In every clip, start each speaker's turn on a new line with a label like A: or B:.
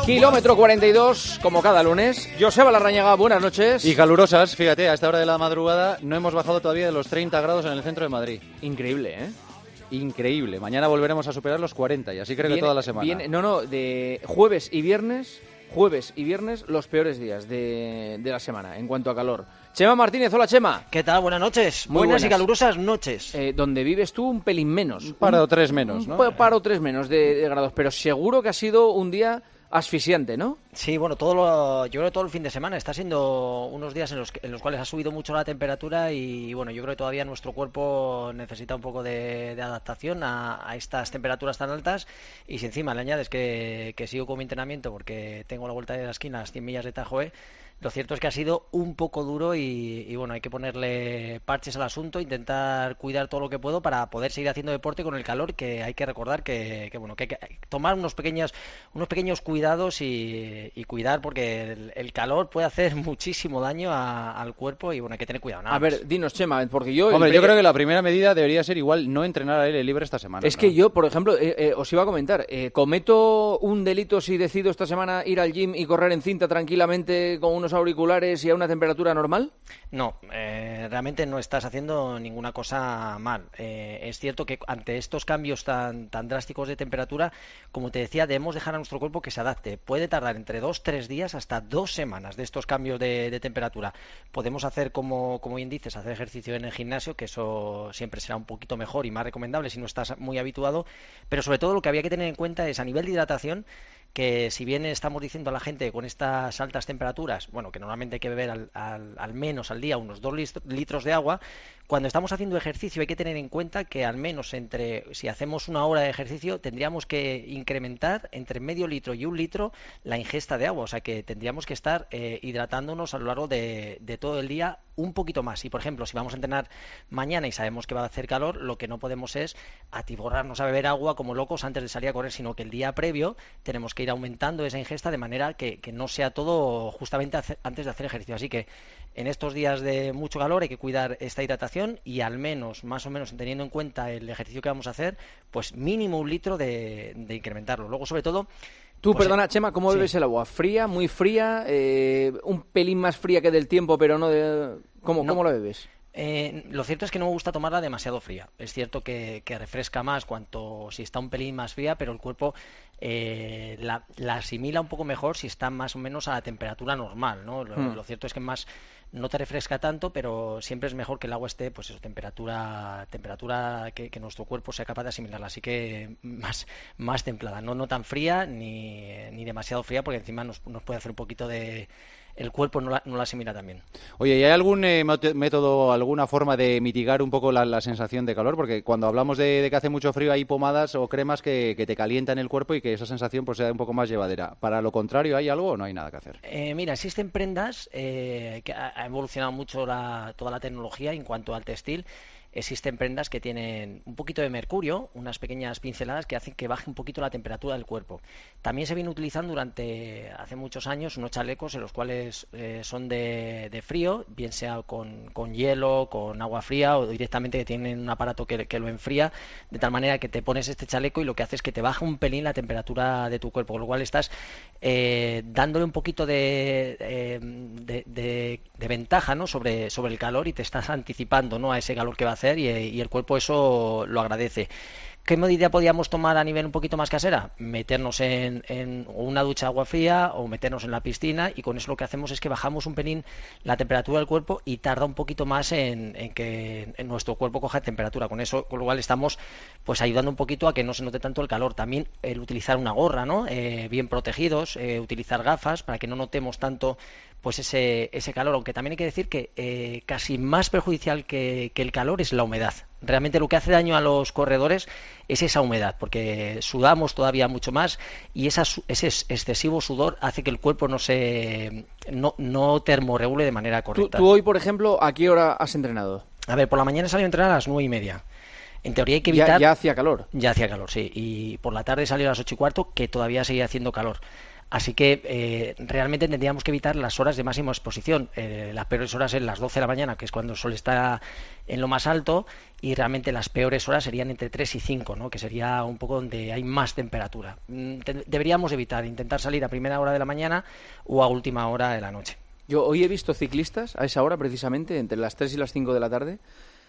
A: Kilómetro 42, como cada lunes. Joseba Larrañaga, buenas noches.
B: Y calurosas, fíjate, a esta hora de la madrugada no hemos bajado todavía de los 30 grados en el centro de Madrid.
A: Increíble, ¿eh?
B: Increíble. Mañana volveremos a superar los 40 y así creo que toda la semana.
A: De jueves y viernes, los peores días de la semana en cuanto a calor. Chema Martínez, hola Chema.
C: ¿Qué tal? Buenas noches.
A: Muy buenas
C: y calurosas noches.
A: Donde vives tú un pelín menos.
B: Un par o tres menos, ¿no?
A: Un par o tres menos de grados, pero seguro que ha sido un día asfixiante, ¿no?
C: Sí, bueno, yo creo que todo el fin de semana está siendo unos días en los cuales ha subido mucho la temperatura y bueno, yo creo que todavía nuestro cuerpo necesita un poco de adaptación a estas temperaturas tan altas, y si encima le añades que sigo con mi entrenamiento porque tengo la vuelta de la esquina a las 100 millas de Tajoe, lo cierto es que ha sido un poco duro y bueno, hay que ponerle parches al asunto, intentar cuidar todo lo que puedo para poder seguir haciendo deporte con el calor, que hay que recordar que hay que tomar unos pequeños cuidados y cuidar, porque el calor puede hacer muchísimo daño al cuerpo y bueno, hay que tener cuidado.
A: A ver, dinos Chema, porque yo...
B: yo creo que la primera medida debería ser igual no entrenar al aire libre esta semana.
A: Es que yo, por ejemplo, os iba a comentar, ¿cometo un delito si decido esta semana ir al gym y correr en cinta tranquilamente con unos auriculares y a una temperatura normal?
C: No, realmente no estás haciendo ninguna cosa mal. Es cierto que ante estos cambios tan drásticos de temperatura, como te decía, debemos dejar a nuestro cuerpo que se adapte. Puede tardar entre 2-3 días hasta 2 semanas de estos cambios de temperatura. Podemos hacer, como bien dices, hacer ejercicio en el gimnasio, que eso siempre será un poquito mejor y más recomendable si no estás muy habituado, pero sobre todo lo que había que tener en cuenta es a nivel de hidratación, que si bien estamos diciendo a la gente con estas altas temperaturas, bueno, que normalmente hay que beber al menos al día unos 2 litros de agua, cuando estamos haciendo ejercicio hay que tener en cuenta que al menos si hacemos una hora de ejercicio tendríamos que incrementar entre medio litro y 1 litro la ingesta de agua, o sea que tendríamos que estar hidratándonos a lo largo de todo el día un poquito más. Y por ejemplo, si vamos a entrenar mañana y sabemos que va a hacer calor, lo que no podemos es atiborrarnos a beber agua como locos antes de salir a correr, sino que el día previo tenemos que ir aumentando esa ingesta de manera que no sea todo justamente antes de hacer ejercicio. Así que en estos días de mucho calor hay que cuidar esta hidratación y al menos, más o menos, teniendo en cuenta el ejercicio que vamos a hacer, pues mínimo 1 litro de incrementarlo. Luego, sobre todo...
A: Tú, perdona, Chema, ¿cómo bebes el agua? ¿Fría, muy fría, un pelín más fría que del tiempo, pero no de...? ¿Cómo la bebes?
C: Lo cierto es que no me gusta tomarla demasiado fría. Es cierto que refresca más si está un pelín más fría, pero el cuerpo la asimila un poco mejor si está más o menos a la temperatura normal, ¿no? Lo cierto es que no te refresca tanto, pero siempre es mejor que el agua esté, pues eso, temperatura que nuestro cuerpo sea capaz de asimilarla. Así que más templada, no tan fría ni demasiado fría, porque encima nos puede hacer un poquito de... El cuerpo no la asimila también.
B: Oye, ¿y hay algún método, alguna forma de mitigar un poco la sensación de calor? Porque cuando hablamos de que hace mucho frío hay pomadas o cremas que te calientan el cuerpo y que esa sensación pues sea un poco más llevadera. ¿Para lo contrario hay algo o no hay nada que hacer?
C: Mira, existen prendas que ha evolucionado mucho toda la tecnología en cuanto al textil. Existen prendas que tienen un poquito de mercurio, unas pequeñas pinceladas que hacen que baje un poquito la temperatura del cuerpo. También se viene utilizando hace muchos años unos chalecos en los cuales son de frío, bien sea con hielo, con agua fría o directamente que tienen un aparato que lo enfría, de tal manera que te pones este chaleco y lo que hace es que te baja un pelín la temperatura de tu cuerpo, con lo cual estás dándole un poquito de ventaja, ¿no? sobre el calor, y te estás anticipando, ¿no? a ese calor que va a hacer. Y el cuerpo eso lo agradece. ¿Qué medida podíamos tomar a nivel un poquito más casera? Meternos en una ducha de agua fría o meternos en la piscina, y con eso lo que hacemos es que bajamos un pelín la temperatura del cuerpo y tarda un poquito más en que nuestro cuerpo coja temperatura. Con lo cual estamos pues ayudando un poquito a que no se note tanto el calor. También el utilizar una gorra, ¿no? Bien protegidos, utilizar gafas para que no notemos tanto pues ese calor, aunque también hay que decir que casi más perjudicial que el calor es la humedad. Realmente lo que hace daño a los corredores es esa humedad, porque sudamos todavía mucho más y ese excesivo sudor hace que el cuerpo no termorregule de manera correcta.
A: ¿Tú hoy, por ejemplo, a qué hora has entrenado?
C: A ver, por la mañana he salido a entrenar a las 9:30. En teoría hay que evitar...
A: Ya hacía calor.
C: Ya hacía calor, sí. Y por la tarde salió a las 8:15, que todavía seguía haciendo calor. Así que realmente tendríamos que evitar las horas de máxima exposición. Las peores horas son las 12 de la mañana, que es cuando el sol está en lo más alto, y realmente las peores horas serían entre 3 y 5, ¿no? Que sería un poco donde hay más temperatura. Deberíamos intentar salir a primera hora de la mañana o a última hora de la noche.
A: Yo hoy he visto ciclistas a esa hora precisamente, entre las 3 y las 5 de la tarde,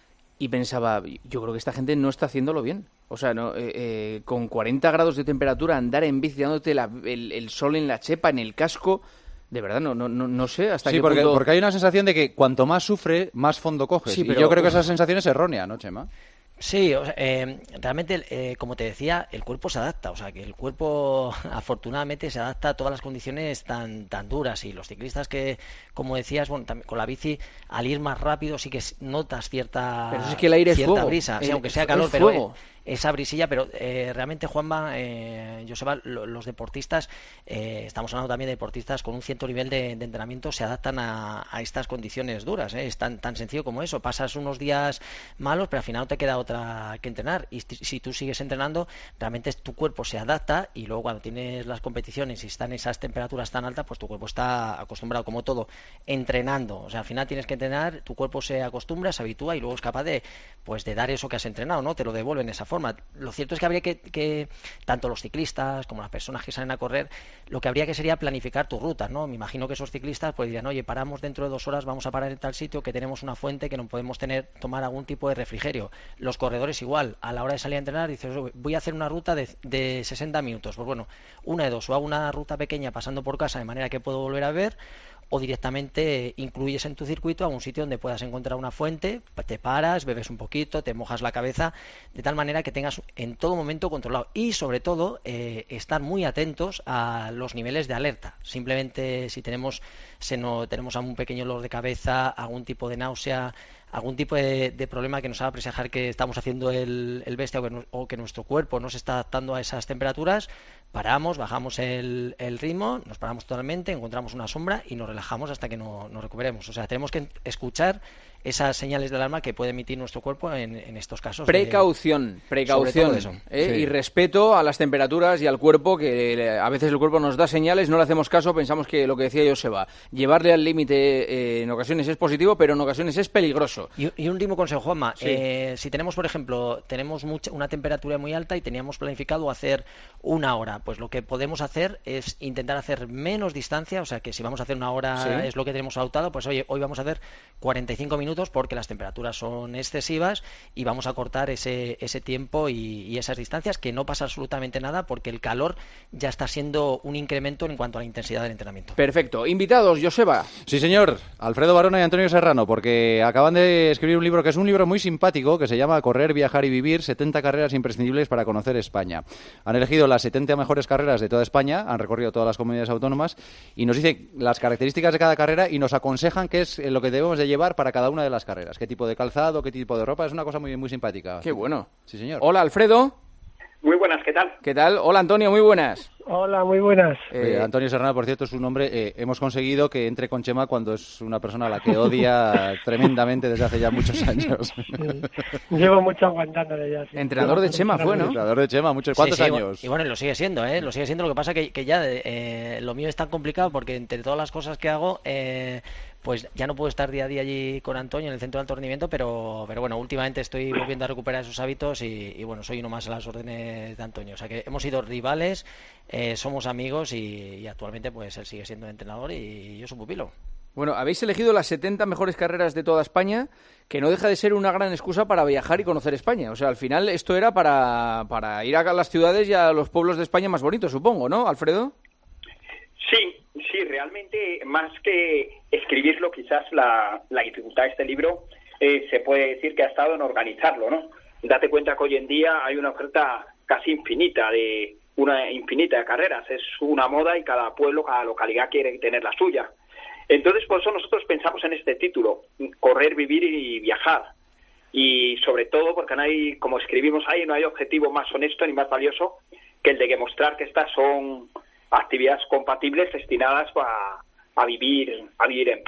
A: y pensaba, yo creo que esta gente no está haciéndolo bien. O sea, no, con 40 grados de temperatura, andar en bici dándote el sol en la chepa, en el casco, de verdad, no sé hasta qué punto...
B: porque hay una sensación de que cuanto más sufre, más fondo coges.
A: Sí, pero...
B: Y yo creo que esa sensación es errónea, ¿no, Chema?
C: Sí, o sea, realmente, como te decía, el cuerpo se adapta, o sea, que el cuerpo afortunadamente se adapta a todas las condiciones tan duras, y los ciclistas que, como decías, bueno, con la bici, al ir más rápido sí que notas cierta,
A: pero es que el aire es fuego.
C: Brisa, sí, aunque sea calor, pero esa brisilla, pero realmente, Juanma, Joseba, los deportistas, estamos hablando también de deportistas con un cierto nivel de entrenamiento, se adaptan a estas condiciones duras, es tan sencillo como eso. Pasas unos días malos, pero al final no te queda otra que entrenar, y si tú sigues entrenando, realmente tu cuerpo se adapta, y luego cuando tienes las competiciones y están esas temperaturas tan altas, pues tu cuerpo está acostumbrado, como todo, entrenando. O sea, al final tienes que entrenar, tu cuerpo se acostumbra, se habitúa, y luego es capaz de dar eso que has entrenado, ¿no? Te lo devuelve en esa forma. Lo cierto es que habría que tanto los ciclistas como las personas que salen a correr, lo que habría que sería planificar tu ruta, ¿no? Me imagino que esos ciclistas pues dirían, oye, paramos dentro de 2 horas, vamos a parar en tal sitio que tenemos una fuente, que no podemos tomar algún tipo de refrigerio. Los corredores igual, a la hora de salir a entrenar, dices, voy a hacer una ruta de 60 minutos. Pues bueno, una de dos, o hago una ruta pequeña pasando por casa de manera que puedo volver a ver, o directamente incluyes en tu circuito a un sitio donde puedas encontrar una fuente, te paras, bebes un poquito, te mojas la cabeza, de tal manera que tengas en todo momento controlado, y sobre todo estar muy atentos a los niveles de alerta. Simplemente si tenemos algún pequeño dolor de cabeza, algún tipo de náusea, algún tipo de problema que nos haga presagiar que estamos haciendo el bestia, o que nuestro cuerpo no se está adaptando a esas temperaturas, paramos, bajamos el ritmo, nos paramos totalmente, encontramos una sombra y nos relajamos hasta que nos recuperemos. O sea, tenemos que escuchar esas señales de alarma que puede emitir nuestro cuerpo en estos casos.
A: Precaución, y respeto a las temperaturas y al cuerpo, que a veces el cuerpo nos da señales, no le hacemos caso, pensamos que lo que decía Joseba, llevarle al límite en ocasiones es positivo, pero en ocasiones es peligroso.
C: Y un último consejo, Juanma,
A: sí.
C: Si tenemos, por ejemplo, una temperatura muy alta y teníamos planificado hacer 1 hora, pues lo que podemos hacer es intentar hacer menos distancia, o sea que si vamos a hacer 1 hora, sí, es lo que tenemos adoptado, pues oye, hoy vamos a hacer 45 minutos porque las temperaturas son excesivas, y vamos a cortar ese tiempo y esas distancias, que no pasa absolutamente nada porque el calor ya está siendo un incremento en cuanto a la intensidad del entrenamiento.
A: Perfecto. Invitados, Joseba.
B: Sí, señor. Alfredo Barona y Antonio Serrano, porque acaban de escribir un libro que es un libro muy simpático, que se llama Correr, Viajar y Vivir, 70 carreras imprescindibles para conocer España. Han elegido las 70 mejores carreras de toda España, han recorrido todas las comunidades autónomas, y nos dicen las características de cada carrera y nos aconsejan qué es lo que debemos de llevar para cada una de las carreras, qué tipo de calzado, qué tipo de ropa. Es una cosa muy, muy simpática.
A: Qué bueno.
B: Sí, señor.
A: Hola, Alfredo.
D: Muy buenas, ¿qué tal?
A: ¿Qué tal? Hola, Antonio, muy buenas.
E: Hola, muy buenas.
B: Antonio Serrano, por cierto, es un nombre. Hemos conseguido que entre con Chema cuando es una persona a la que odia tremendamente desde hace ya muchos años.
E: Llevo mucho aguantándole ya. Sí.
A: Entrenador de Chema fue, ¿no?
B: Entrenador de Chema, ¿cuántos años?
C: Y bueno, lo sigue siendo, ¿eh? Lo sigue siendo. Lo que pasa que ya lo mío es tan complicado porque entre todas las cosas que hago, pues ya no puedo estar día a día allí con Antonio en el centro de alto rendimiento, pero bueno, últimamente estoy volviendo a recuperar esos hábitos y bueno, soy uno más a las órdenes de Antonio. O sea que hemos sido rivales, somos amigos y actualmente pues él sigue siendo entrenador y yo su pupilo.
A: Bueno, habéis elegido las 70 mejores carreras de toda España, que no deja de ser una gran excusa para viajar y conocer España. O sea, al final esto era para ir a las ciudades y a los pueblos de España más bonitos, supongo, ¿no, Alfredo?
D: Sí, realmente, más que escribirlo, quizás la dificultad de este libro se puede decir que ha estado en organizarlo, ¿no? Date cuenta que hoy en día hay una oferta casi infinita de carreras. Es una moda y cada pueblo, cada localidad quiere tener la suya. Entonces, por eso nosotros pensamos en este título, correr, vivir y viajar. Y sobre todo porque no hay, como escribimos ahí, no hay objetivo más honesto ni más valioso que el de demostrar que estas son actividades compatibles destinadas a vivir en paz.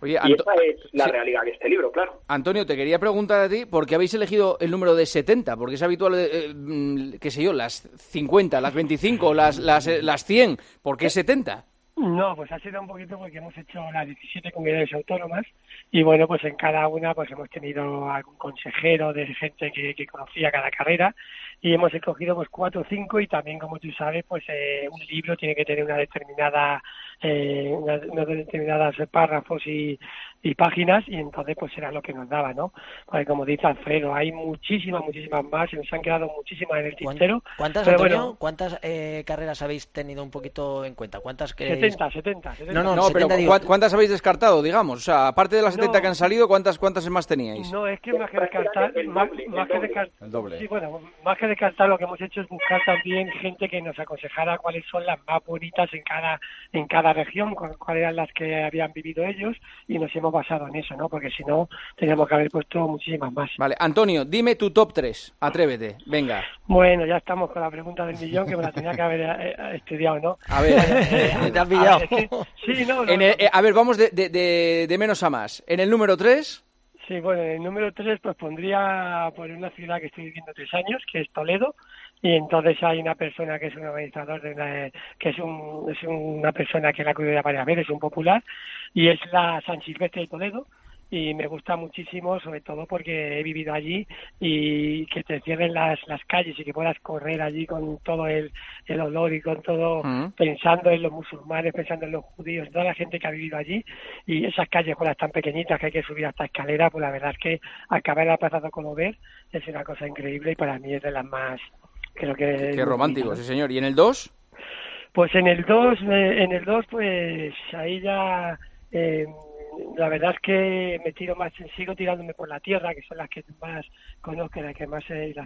A: Oye,
D: y esa es la realidad de este libro, claro.
A: Antonio, te quería preguntar a ti, ¿por qué habéis elegido el número de 70? Porque es habitual, qué sé yo, las 50, las 25, las 100. ¿Por qué 70?
E: No, pues ha sido un poquito porque hemos hecho las 17 comunidades autónomas y bueno, pues en cada una pues hemos tenido algún consejero de gente que conocía cada carrera y hemos escogido pues 4 o 5 y también, como tú sabes, pues un libro tiene que tener una determinada unos determinados párrafos y páginas y entonces pues era lo que nos daba, ¿no? Porque como dice Alfredo, hay muchísimas más, se nos han quedado muchísimas en el tintero.
C: ¿Cuántas, Antonio? Bueno, ¿cuántas carreras habéis tenido un poquito en cuenta? ¿Cuántas queréis?
E: 70.
A: No, 70, pero ¿cuántas habéis descartado, digamos? O sea, aparte de las 70 que han salido, ¿cuántas más teníais?
E: No, es que más que descartar,
B: el doble.
E: Sí, bueno, más que descartar lo que hemos hecho es buscar también gente que nos aconsejara cuáles son las más bonitas en cada región, cuáles eran las que habían vivido ellos y nos hemos basado en eso, ¿no? Porque si no, teníamos que haber puesto muchísimas más.
A: Vale, Antonio, dime tu top 3, atrévete, venga.
E: Bueno, ya estamos con la pregunta del millón que me la tenía que haber estudiado, ¿no?
A: A ver,
C: te has pillado.
E: Sí, no.
A: A ver, vamos de menos a más. ¿En el número 3?
E: Sí, bueno, en el número 3 pues pondría por una ciudad que estoy viviendo 3 años, que es Toledo, y entonces hay una persona que es un organizador, que es una persona que la ha acudido varias veces, un popular, y es la San Silvestre de Toledo, y me gusta muchísimo, sobre todo porque he vivido allí y que te cierren las calles y que puedas correr allí con todo el olor y con todo, pensando en los musulmanes, pensando en los judíos, toda la gente que ha vivido allí, y esas calles tan pequeñitas que hay que subir hasta escalera, pues la verdad es que acabar en la Plaza de Colover es una cosa increíble y para mí es de las más, creo que...
A: Qué romántico, bonito, ¿no? Sí señor. ¿Y en el 2?
E: Pues en el 2 pues ahí ya... la verdad es que sigo tirándome por la tierra, que son las que más conozco, las que más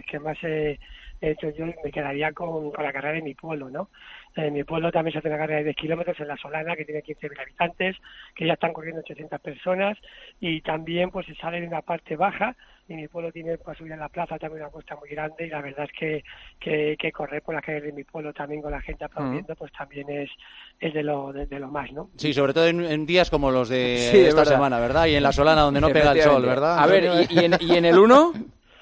E: he hecho yo, y me quedaría con la carrera de mi pueblo, ¿no? En mi pueblo también se hace una carrera de 10 kilómetros en La Solana, que tiene 15.000 habitantes, que ya están corriendo 800 personas, y también pues se sale de una parte baja, y mi pueblo tiene para subir a la plaza también una costa muy grande, y la verdad es que correr por las calles de mi pueblo también con la gente aplaudiendo, pues también es de lo más, ¿no?
B: Sí, sobre todo en días como los de esta semana, ¿verdad? Y en La Solana, donde no pega el sol, ¿verdad?
A: A ver, ¿y en el 1?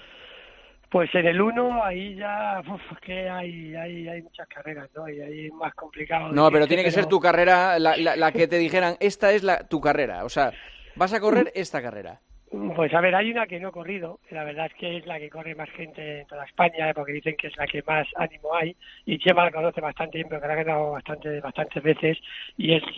E: Pues en el 1 ahí ya que hay muchas carreras, ¿no? Y ahí es más complicado.
A: No, pero tiene que ser tu carrera, la que te dijeran, esta es tu carrera. O sea, vas a correr esta carrera.
E: Pues a ver, hay una que no he corrido, la verdad es que es la que corre más gente en toda España, porque dicen que es la que más ánimo hay, y Chema la conoce bastante bien, pero que la ha ganado bastantes veces, y es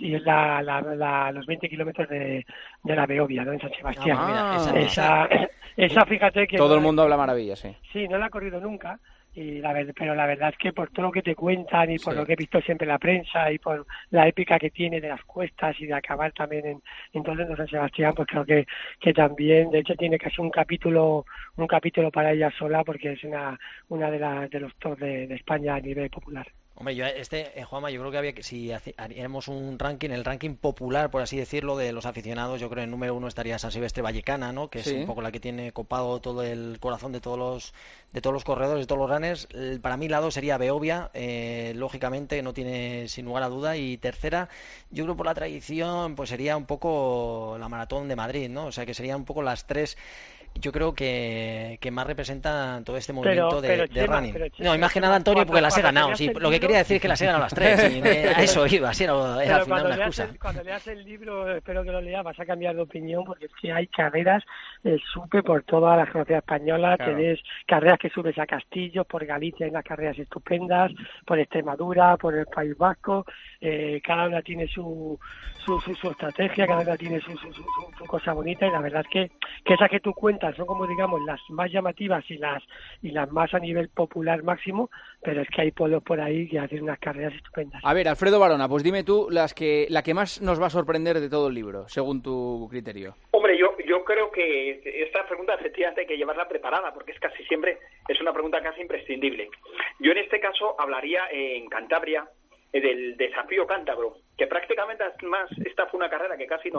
E: los 20 kilómetros de la Beovia, ¿no? En San Sebastián. Esa, fíjate que...
A: Todo el mundo habla maravilla, sí.
E: Sí, no la he corrido nunca, pero la verdad es que por todo lo que te cuentan y por lo que he visto siempre en la prensa y por la épica que tiene de las cuestas y de acabar también en San Sebastián, pues creo que también, de hecho tiene casi un capítulo para ella sola, porque es una de los top de España a nivel popular.
C: Hombre, Juanma, yo creo que si haríamos un ranking, el ranking popular, por así decirlo, de los aficionados, yo creo que en el número 1 estaría San Silvestre Vallecana, ¿no? Que es un poco la que tiene copado todo el corazón de todos los corredores, de todos los runners. Para mí, la 2 sería Beovia, lógicamente, no tiene sin lugar a duda. Y tercera, yo creo por la tradición, pues sería un poco la Maratón de Madrid, ¿no? O sea, que serían un poco las 3... Yo creo que más representan todo este movimiento de running. No, imagínate, Antonio, porque las he ganado. Sí, lo que quería decir es que las he ganado las 3. Y a eso iba, así era al final una excusa.
E: Cuando leas el libro, espero que lo leas, vas a cambiar de opinión, porque es que hay carreras, supe por toda la geografía española, claro. Tenés carreras que subes a Castillos, por Galicia hay unas carreras estupendas, por Extremadura, por el País Vasco, cada una tiene su estrategia, cada una tiene su cosa bonita, y la verdad es que esas que tú cuentas son como digamos las más llamativas y las más a nivel popular máximo, pero es que hay pueblos por ahí que hacen unas carreras estupendas.
A: A ver, Alfredo Barona, pues dime tú la que más nos va a sorprender de todo el libro, según tu criterio.
D: Hombre, yo creo que esta pregunta efectivamente hay que llevarla preparada, porque es casi siempre, es una pregunta casi imprescindible. Yo en este caso hablaría en Cantabria del desafío cántabro, que prácticamente además esta fue una carrera que casi nos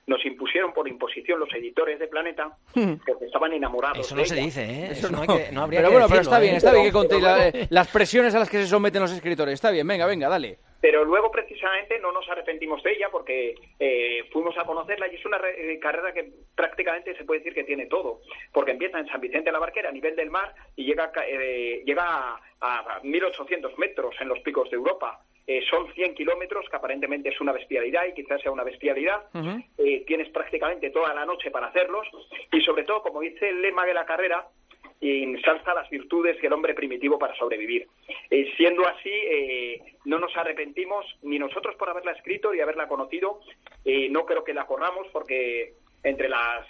D: nos impusieron por imposición los editores de Planeta, porque estaban enamorados.
C: Eso
D: de
C: no se
D: ella.
C: dice, ¿eh?
A: Eso
C: No, no habría
A: pero
C: que
A: bueno, pero
C: decirlo,
A: está bien que contéis
D: Pero
A: las presiones a las que se someten los escritores. Está bien, venga, dale.
D: Pero luego, precisamente, no nos arrepentimos de ella porque fuimos a conocerla y es una carrera que prácticamente se puede decir que tiene todo. Porque empieza en San Vicente de la Barquera, a nivel del mar, y llega a 1.800 metros en los picos de Europa. Son 100 kilómetros, que aparentemente es una bestialidad y quizás sea una bestialidad. Tienes prácticamente toda la noche para hacerlos. Y sobre todo, como dice el lema de la carrera, ensalza las virtudes del hombre primitivo para sobrevivir. Siendo así, no nos arrepentimos ni nosotros por haberla escrito y haberla conocido. No creo que la corramos porque entre las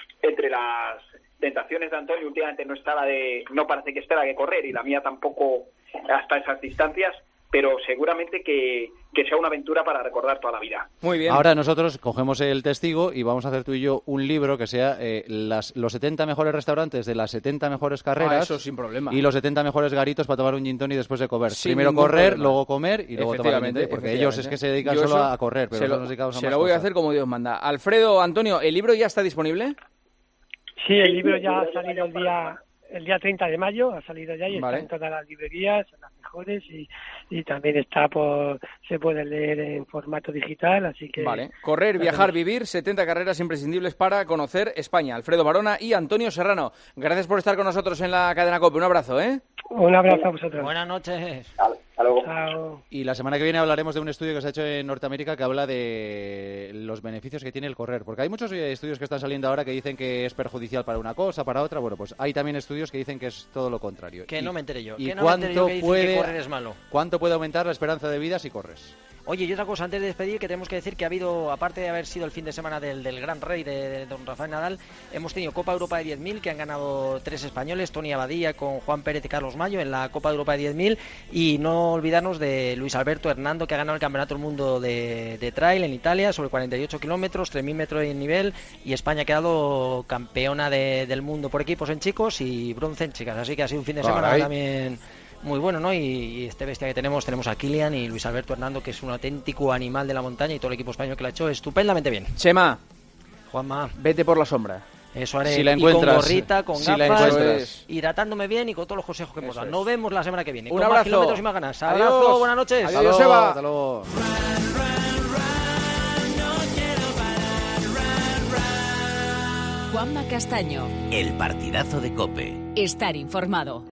D: tentaciones de Antonio últimamente no parece que esté la de correr, y la mía tampoco hasta esas distancias, pero seguramente que sea una aventura para recordar toda la vida.
A: Muy bien.
B: Ahora nosotros cogemos el testigo y vamos a hacer tú y yo un libro que sea los 70 mejores restaurantes de las 70 mejores carreras.
A: Eso sin problema.
B: Y los 70 mejores garitos para tomar un gin tonic después de comer.
A: Sin
B: Primero
A: ningún
B: correr,
A: problema.
B: luego comer y luego tomar un gin tonic, porque ellos es que se dedican solo a correr, pero nosotros nos dedicamos a más
A: se lo voy a
B: cosas.
A: hacer como Dios manda. Alfredo, Antonio, ¿el libro ya está disponible?
E: Sí, el libro ya ha salido el día 30 de mayo, ha salido ya y
A: Vale.
E: está en todas las librerías, en las mejores, y también se puede leer en formato digital, así que...
A: Vale. Correr, viajar, vivir, 70 carreras imprescindibles para conocer España. Alfredo Barona y Antonio Serrano. Gracias por estar con nosotros en la cadena COPE. Un abrazo, ¿eh?
E: Un abrazo a vosotros.
C: Buenas noches.
D: Hasta luego.
E: Chao.
B: Y la semana que viene hablaremos de un estudio que se ha hecho en Norteamérica que habla de los beneficios que tiene el correr. Porque hay muchos estudios que están saliendo ahora que dicen que es perjudicial para una cosa, para otra. Bueno, pues hay también estudios que dicen que es todo lo contrario.
C: Que no me enteré yo.
B: ¿Y
C: Que no me enteré yo que dicen que correr es malo.
B: cuánto puede aumentar la esperanza de vida si corres?
C: Oye, y otra cosa, antes de despedir, que tenemos que decir que ha habido, aparte de haber sido el fin de semana del Gran Rey de don Rafael Nadal, hemos tenido Copa Europa de 10.000, que han ganado 3 españoles, Tony Abadía con Juan Pérez y Carlos Mayo en la Copa Europa de 10.000, y no olvidarnos de Luis Alberto Hernando, que ha ganado el Campeonato del Mundo de Trail en Italia, sobre 48 kilómetros, 3.000 metros de nivel, y España ha quedado campeona del mundo por equipos en chicos y bronce en chicas, así que ha sido un fin de semana también muy bueno, ¿no? Y este bestia que tenemos a Kilian y Luis Alberto Hernando, que es un auténtico animal de la montaña, y todo el equipo español que lo ha hecho estupendamente bien.
A: Chema,
C: Juanma,
A: vete por la sombra.
C: eso haré.
B: Si la
C: Y
B: encuentras,
C: con gorrita, con
B: si la
C: gafas,
B: encuentras.
C: hidratándome bien y con todos los consejos que hemos
A: Eso
C: dado.
A: es.
C: Nos vemos la semana que viene.
A: Un
C: con
A: abrazo.
C: más kilómetros y más ganas.
A: Adiós.
C: Abrazo, buenas noches.
A: Adiós.
B: Hasta luego,
A: Seba.
B: hasta luego.
F: Juanma Castaño.
G: El partidazo de COPE.
F: Estar informado.